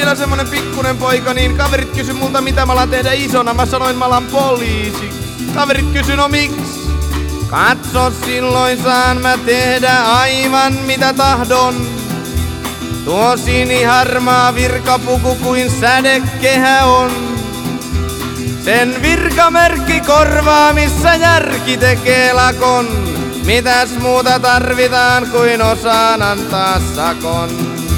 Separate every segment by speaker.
Speaker 1: vielä semmonen pikkunen poika, niin kaverit kysy multa mitä mä alan tehdä isona. Mä sanoin mä alan poliisi. Kaverit kysy no miksi? Katso, silloin saan mä tehdä aivan mitä tahdon. Tuo siniharmaa virkapuku kuin sädekehä on. Sen virkamerkki korvaa, missä järki tekee lakon. Mitäs muuta tarvitaan kuin osaan antaa sakon?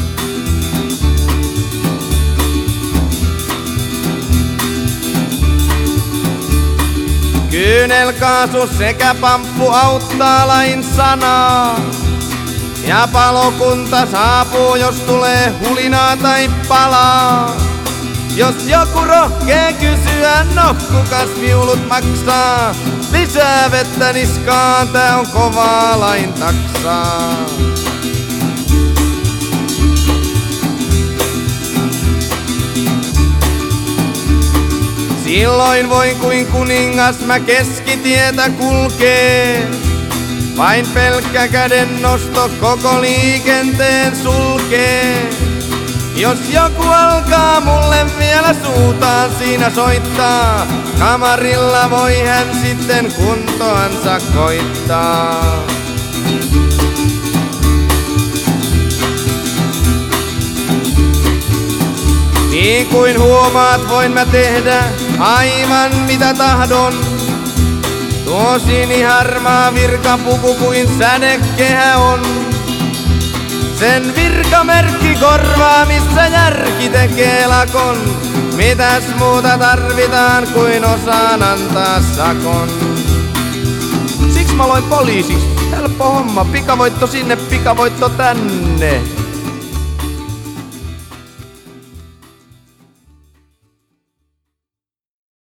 Speaker 1: Kyynelkaasu sekä pamppu auttaa lain sanaa. Ja palokunta saapuu, jos tulee hulinaa tai palaa. Jos joku rohkee kysyä, no kukas viulut maksaa? Lisää vettä niskaan, tää on kovaa lain taksaa. Silloin voin kuin kuningas mä keskitietä kulkee. Vain pelkkä käden nosto koko liikenteen sulkee. Jos joku alkaa mulle vielä suutaan siinä soittaa, kamarilla voi hän sitten kuntoansa koittaa. Niin kuin huomaat, voin mä tehdä aivan mitä tahdon. Tuo siniharmaa virkapuku kuin sädekehä on. Sen virkamerkki korvaa, missä järki tekee lakon. Mitäs muuta tarvitaan kuin osaan antaa sakon? Siksi mä aloin poliisiksi. Helppo homma, pikavoitto sinne, pikavoitto tänne.